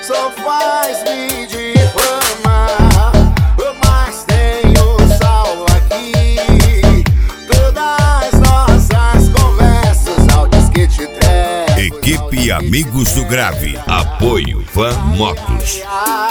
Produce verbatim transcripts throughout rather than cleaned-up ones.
só faz me difamar, mas tenho sal aqui. Todas nossas conversas, áudios que te entrego. Equipe Amigos do Grave. Apoio Van Motos.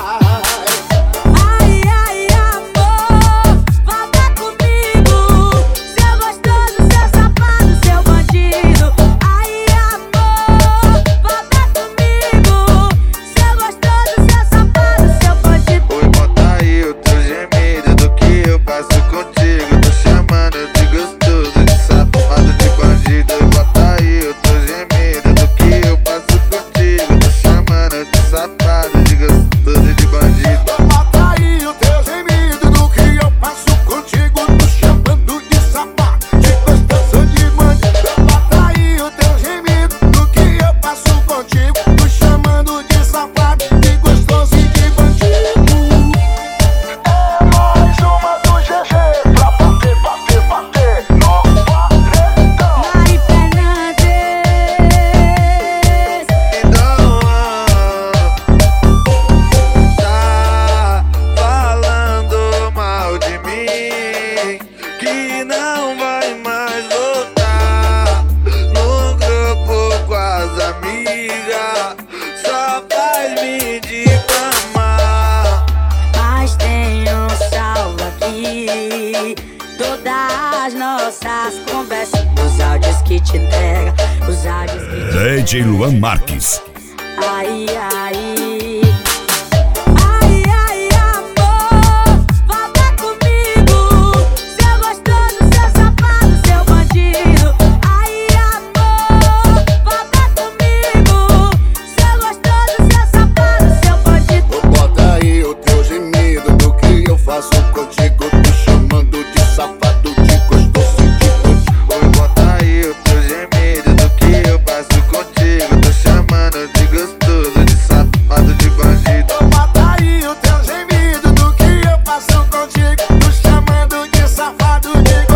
Todas nossas conversas, os áudios que te entrega, os áudios que te D J Luan Marques. Ai, ai. Contigo, tô chamando de safado de